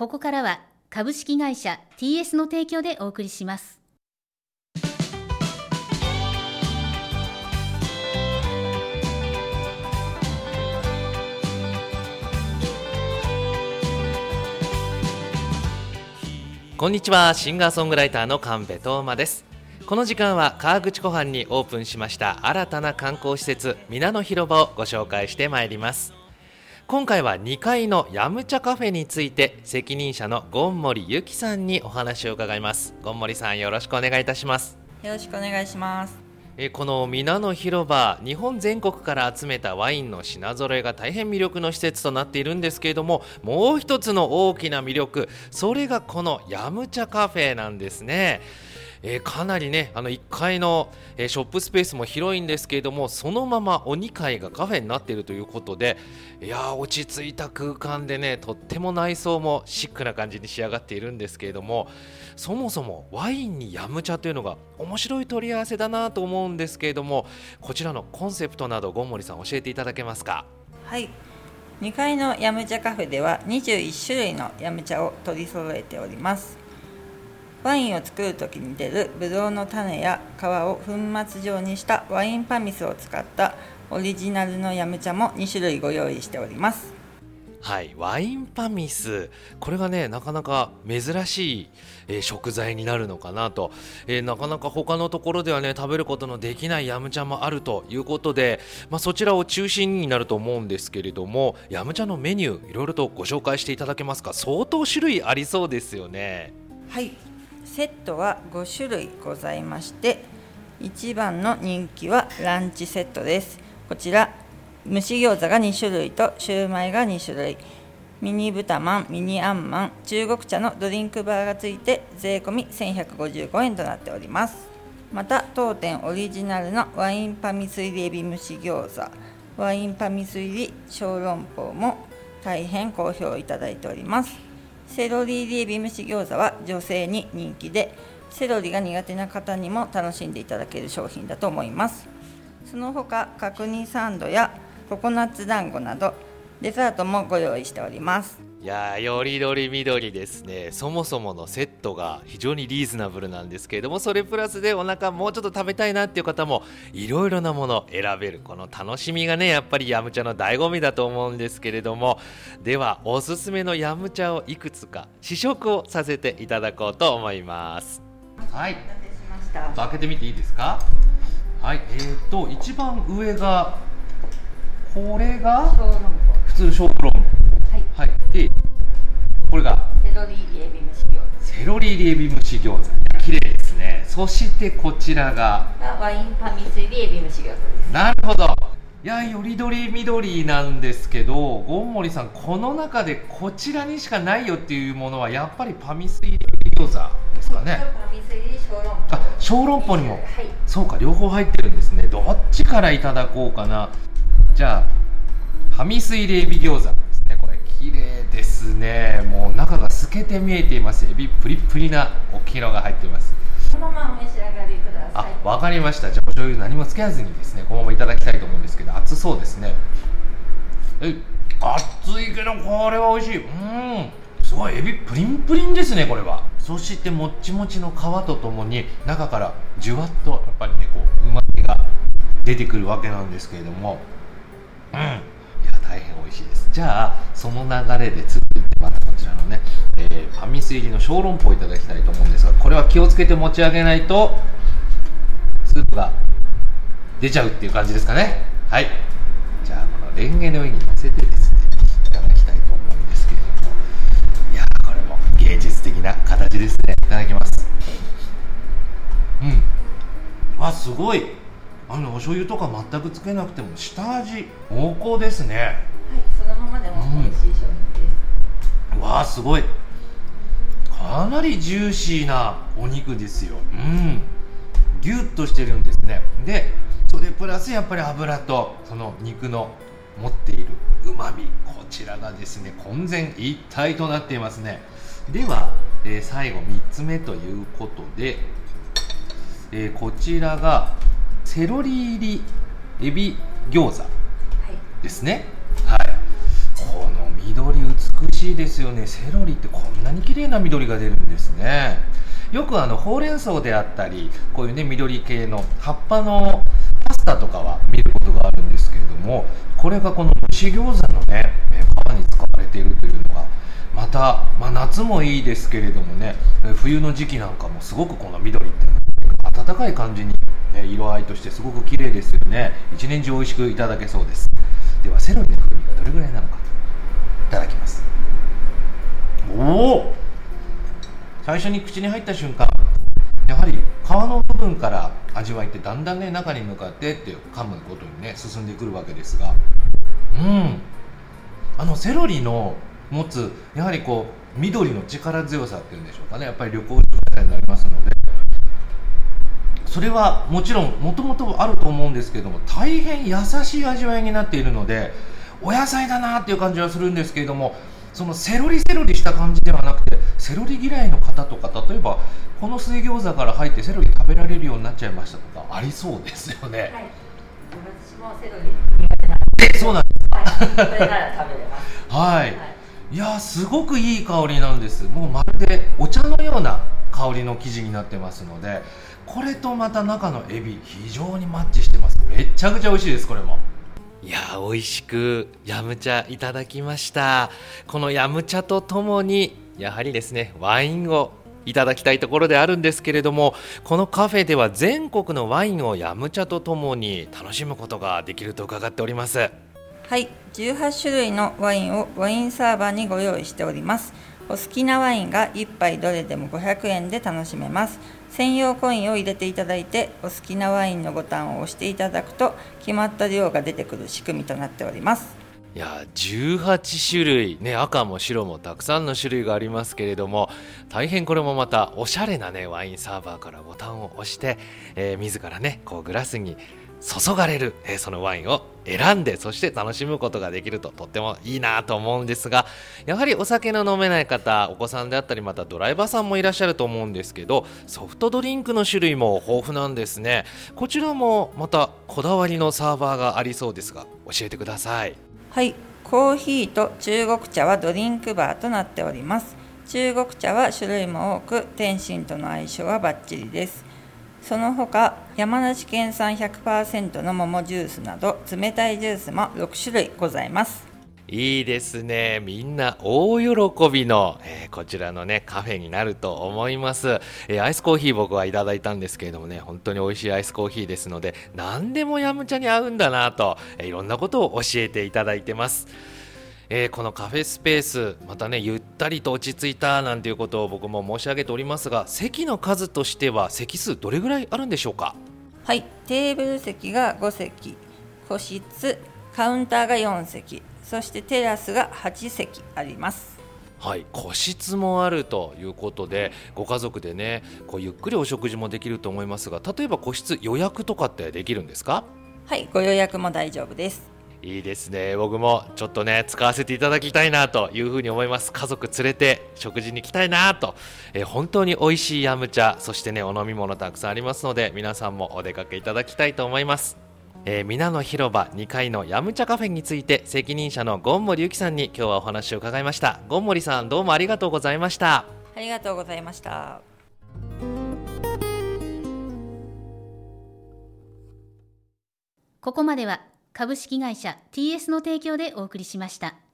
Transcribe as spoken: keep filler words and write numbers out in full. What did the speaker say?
ここからは株式会社 ティーエス の提供でお送りします。 こんにちは、シンガーソングライターの神戸東馬です。この時間は河口湖畔にオープンしました新たな観光施設皆の広場をご紹介してまいります。今回はにかいのヤムチャカフェについて責任者の権森由紀さんにお話を伺います。権森さん、よろしくお願いいたします。 よろしくお願いします。 えこの皆の広場、日本全国から集めたワインの品揃えが大変魅力の施設となっているんですけれども、もう一つの大きな魅力、それがこのヤムチャカフェなんですね。えー、かなりね、あのいっかいの、えー、ショップスペースも広いんですけれども、そのままおにかいがカフェになっているということで、いやー落ち着いた空間でね、とっても内装もシックな感じに仕上がっているんですけれども、そもそもワインにヤムチャというのが面白い取り合わせだなと思うんですけれども、こちらのコンセプトなど権森さん教えていただけますか。 はい、にかいのヤムチャカフェではにじゅういっしゅるいのヤムチャを取り揃えております。ワインを作るときに出るブドウの種や皮を粉末状にしたワインパミスを使ったオリジナルのヤムチャもにしゅるいご用意しております。 はい、ワインパミス、これがねなかなか珍しい、えー、食材になるのかなと、えー、なかなか他のところではね食べることのできないヤムチャもあるということで、まあ、そちらを中心になると思うんですけれども、ヤムチャのメニューいろいろとご紹介していただけますか。相当種類ありそうですよね。 はい、セットはごしゅるいございまして、一番の人気はランチセットです。こちら蒸し餃子がにしゅるいとシューマイがにしゅるい、ミニ豚まん、ミニあんまん、中国茶のドリンクバーがついて税込みせんひゃくごじゅうごえんとなっております。また当店オリジナルのワインパミス入りエビ蒸し餃子、ワインパミス入り小籠包も大変好評いただいております。セロリ入りエビ蒸し餃子は女性に人気で、セロリが苦手な方にも楽しんでいただける商品だと思います。その他角煮サンドやココナッツ団子などデザートもご用意しております。 いやー、よりどりみどりですね。そもそものセットが非常にリーズナブルなんですけれども、それプラスでお腹もうちょっと食べたいなっていう方もいろいろなものを選べる、この楽しみがねやっぱりヤムチャの醍醐味だと思うんですけれども、ではおすすめのヤムチャをいくつか試食をさせていただこうと思います。はい、開けてみていいですか。はい、えーと一番上がこれが普通の小籠包、はいはい、でこれがセロリ入りエビ蒸し餃子、 セロリ入りエビ蒸し餃子、綺麗ですね。そしてこちらがワインパミス入りエビ蒸し餃子です。 なるほど。いや、よりどりみどりなんですけど、権森さん、この中でこちらにしかないよっていうものはやっぱりパミス入りエビ餃子ですかね。 パミス入り小籠包、 あ、小籠包にも、 はい、 そうか、両方入ってるんですね。どっちからいただこうかな。じゃあパミス入りエビ餃子ですね。これ綺麗ですね。もう中が透けて見えています。エビプリプリな大きいのが入っています。 このままお召し上がりください。 あ、わかりました。じゃあお醤油何もつけずにですね、このままいただきたいと思うんですけど、熱そうですね。え、熱いけどこれは美味しい。うん、すごいエビプリンプリンですね、これは。そしてもっちもちの皮とともに中からじゅわっとやっぱりね、こううまみが出てくるわけなんですけれども、うん、いや大変美味しいです。じゃあその流れで続いてまたこちらのね、えー、パミス入りの小籠包をいただきたいと思うんですが、これは気をつけて持ち上げないとスープが出ちゃうっていう感じですかね。はい、じゃあこのレンゲの上に乗せてですねいただきたいと思うんですけれども、いやこれも芸術的な形ですね。いただきます。うん、あ、すごい。あのお醤油とか全くつけなくても下味濃厚ですね。はい、 そのままでも美味しい商品です。 うん、わあ、すごい。かなりジューシーなお肉ですよ。うん、ギュッとしてるんですね。でそれプラスやっぱり油とその肉の持っているうまみ、こちらがですね混然一体となっていますね。では、えー、最後みっつめということで、えー、こちらがセロリ入りエビ餃子ですね。はい、はい、この緑美しいですよね。セロリってこんなに綺麗な緑が出るんですね。よくあのほうれん草であったりこういうね緑系の葉っぱのパスタとかは見ることがあるんですけれども、これがこの蒸し餃子のね皮に使われているというのがまた、まあ、夏もいいですけれどもね、冬の時期なんかもすごくこの緑って暖かい感じに、ね、色合いとしてすごく綺麗ですよね。一年中美味しくいただけそうです。ではセロリの風味がどれぐらいなのかいただきます。おお、最初に口に入った瞬間やはり皮の部分から味わいってだんだんね中に向かってって噛むことにね進んでくるわけですが、うんあのセロリの持つやはりこう緑の力強さっていうんでしょうかね、やっぱり緑黄色野菜になりますので、それはもちろんもともとあると思うんですけれども、大変優しい味わいになっているのでお野菜だなっていう感じはするんですけれども、そのセロリセロリした感じではなくて、セロリ嫌いの方とか例えばこの水餃子から入ってセロリ食べられるようになっちゃいましたとかありそうですよね。はい、 私もセロリ苦手なんで。そうなんです。 はい、それなら食べれます。 はい、はい、いやすごくいい香りなんです。もうまるでお茶のような香りの生地になってますので、これとまた中のエビ非常にマッチしてます。めちゃくちゃ美味しいです。これもいや美味しくヤムチャいただきました。このヤムチャとともにやはりですねワインをいただきたいところであるんですけれども、このカフェでは全国のワインをヤムチャとともに楽しむことができると伺っております。 はい、じゅうはち種類のワインをワインサーバーにご用意しております。お好きなワインがいっぱいどれでもごひゃくえんで楽しめます。専用コインを入れていただいてお好きなワインのボタンを押していただくと決まった量が出てくる仕組みとなっております。 いやじゅうはち種類、ね、赤も白もたくさんの種類がありますけれども、大変これもまたおしゃれな、ね、ワインサーバーからボタンを押して、えー、自らねこうグラスに注がれる、えー、そのワインを選んでそして楽しむことができるととってもいいなと思うんですが、やはりお酒の飲めない方、お子さんであったりまたドライバーさんもいらっしゃると思うんですけど、ソフトドリンクの種類も豊富なんですね。こちらもまたこだわりのサーバーがありそうですが教えてください。 はい、コーヒーと中国茶はドリンクバーとなっております。中国茶は種類も多く天津との相性はバッチリです。その他山梨県産 ひゃくパーセント の桃ジュースなど冷たいジュースもろく種類ございます。 いいですね。みんな大喜びの、えー、こちらのねカフェになると思います。えー、アイスコーヒー僕はいただいたんですけれどもね、本当に美味しいアイスコーヒーですので何でもヤムチャに合うんだなと、えー、いろんなことを教えていただいてます。えー、このカフェスペースまたねゆったりと落ち着いたなんていうことを僕も申し上げておりますが、席の数としては席数どれぐらいあるんでしょうか？ はい、テーブル席がご席、個室、カウンターがよん席、そしてテラスがはち席あります。 はい、個室もあるということでご家族でねこうゆっくりお食事もできると思いますが、例えば個室予約とかってできるんですか？ はい、ご予約も大丈夫です。 いいですね。僕もちょっとね使わせていただきたいなというふうに思います。家族連れて食事に行きたいなと、えー、本当に美味しいヤムチャ、そしてねお飲み物たくさんありますので皆さんもお出かけいただきたいと思います。えー、皆の広場にかいのヤムチャカフェについて責任者のゴンモリユキさんに今日はお話を伺いました。ゴンモリさんどうもありがとうございました。 ありがとうございました。 ここまでは株式会社 ティーエス の提供でお送りしました。